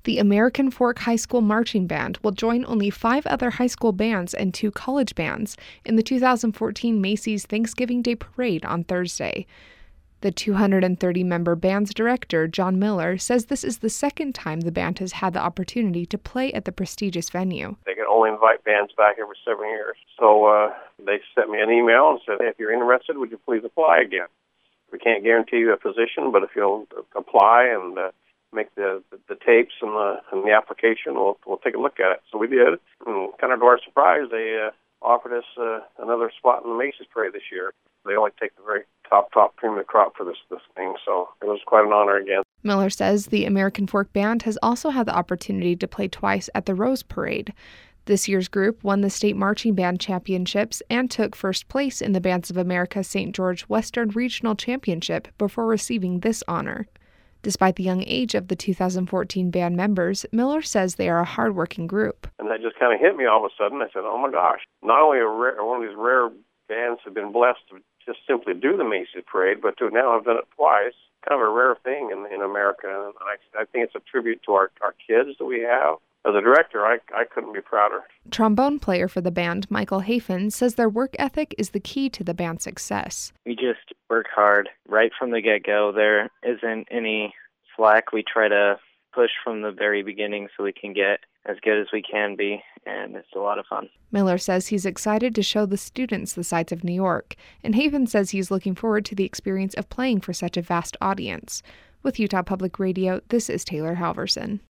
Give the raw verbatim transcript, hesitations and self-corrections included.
The American Fork High School Marching Band will join only five other high school bands and two college bands in the two thousand fourteen Macy's Thanksgiving Day Parade on Thursday. The two hundred thirty member band's director, John Miller, says this is the second time the band has had the opportunity to play at the prestigious venue. They can only invite bands back every seven years. So uh, they sent me an email and said, hey, if you're interested, would you please apply again? We can't guarantee you a position, but if you'll apply and uh, make the, the the tapes and the and the application, we'll we'll take a look at it. So we did, and kind of to our surprise, they uh, offered us uh, another spot in the Macy's Parade this year. They only take the very top top cream of the crop for this this thing, so it was quite an honor again. Miller says the American Fork Band has also had the opportunity to play twice at the Rose Parade. This year's group won the state marching band championships and took first place in the Bands of America Saint George Western Regional Championship before receiving this honor. Despite the young age of the two thousand fourteen band members, Miller says they are a hardworking group. And that just kind of hit me all of a sudden. I said, oh my gosh, not only a rare, one of these rare bands have been blessed to just simply do the Macy's Parade, but to now have done it twice, kind of a rare thing in, in America. And I, I think it's a tribute to our, our kids that we have. As a director, I, I couldn't be prouder. Trombone player for the band, Michael Hafen, says their work ethic is the key to the band's success. We just work hard right from the get-go. There isn't any slack. We try to push from the very beginning so we can get as good as we can be, and it's a lot of fun. Miller says he's excited to show the students the sights of New York, and Haven says he's looking forward to the experience of playing for such a vast audience. With Utah Public Radio, this is Taylor Halverson.